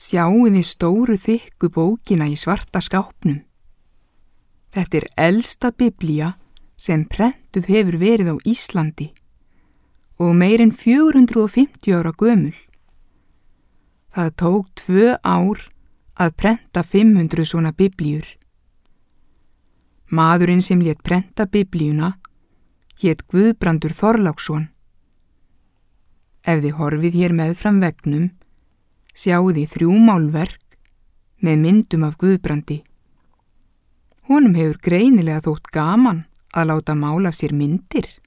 Sjáiði stóru þykku bókina í svarta skápnum. Þetta elsta biblía sem prentuð hefur verið á Íslandi og meir en 450 ára gömul. Það tók 2 ár að prenta 500 svona biblíur. Maðurinn sem lét prenta biblíuna hét Guðbrandur Þorláksson. Ef þið horfið hér meðfram veggnum, sjáið þið 3 málverk með myndum af Guðbrandi. Honum hefur greinilega þótt gaman að láta mála af sér myndir.